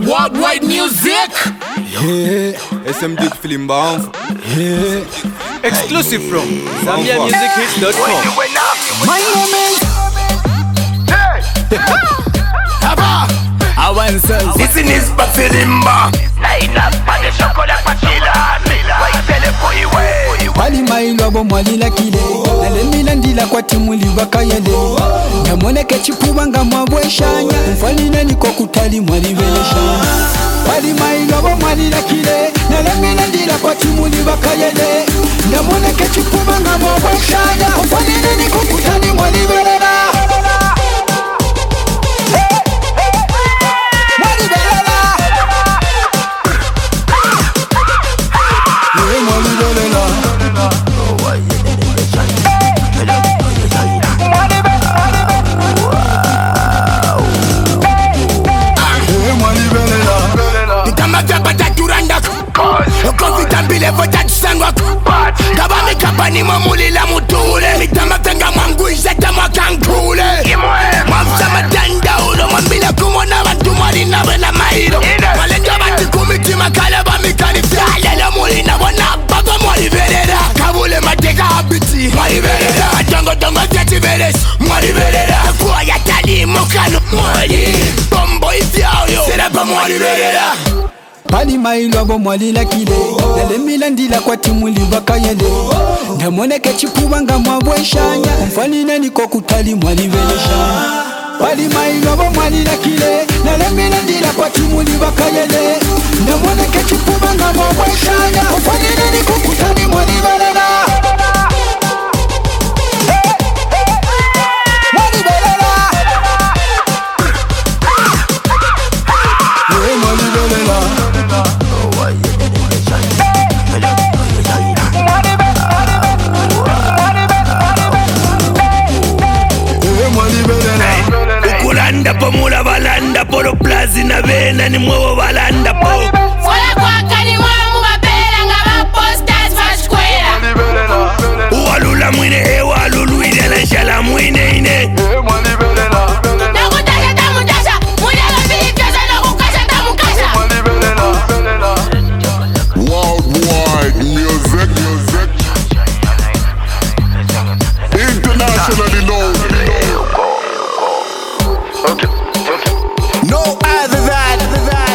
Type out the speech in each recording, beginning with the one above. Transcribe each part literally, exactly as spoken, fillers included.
Worldwide music. Yeah, S M D film bound. Yeah, exclusive from Zambia Music Hits dot com. My name is Haba. Avances. This is Bafilimba. Naina pale chocolate patila. Waitele kuiwe. Wali mailo abo mwali la kile. Nalemila ndila kwa timu libaka yale. Namwoneke chipuba nga mwabweshanya. Mfali nani kwa kutali mwali veleshanya. Wali mailo abo mwali la kile. Nalemila ndila kwa timu libaka yale. Namwoneke chipuba nga mwabweshanya. Mfali nani kwa kutali mwali veleshanya. Kaba mikapani mamulila mutule mitama tanga mwangu izeta mwakankule mwafza matanda ulo mwambila kumona bantu mwali nawe na mairo malenga bati kumiti makale ba mikani fyalele muli na wana baba mwali verera kabule mateka habiti mwali verera atongo tongo teti veres mwali verera kuwa ya tali mokano mwali bombo ivyao yo serapa mwali verera Pali mailo abo mwali la kile. Nalemila ndila kwa timu libaka yale. Namwoneke chipuba nga mwabweshanya. Mfali nani kwa kutali mwali veleshanya. Pali mailo abo mwali la kile. Nalemila ndila kwa timu libaka yale. Namwoneke chipuba nga mwabweshanya. Mfali nani kwa kutali mwali veleshanya. Ukulanda po mula balanda polo plazi na vena ni mwewo balanda po Fola kwa kani wamu mabela nga maposters vashikwela Uwalula mwine ewa lulu ine na nshala mwine ine Nakutasha tamutasha Mwine gafipyoza nakukasha tamukasha Worldwide music, music. Internationally known. No other than, other than.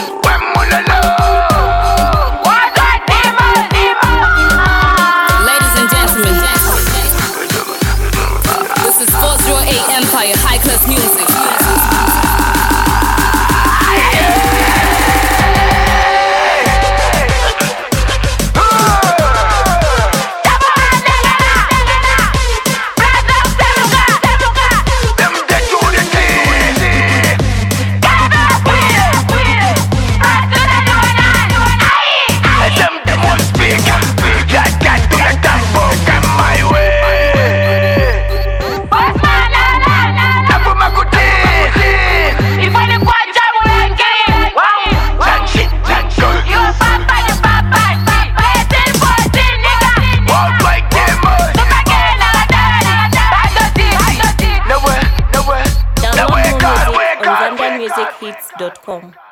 Ladies and gentlemen, this is four oh eight Empire High Class Music. Zambia Music Hits dot com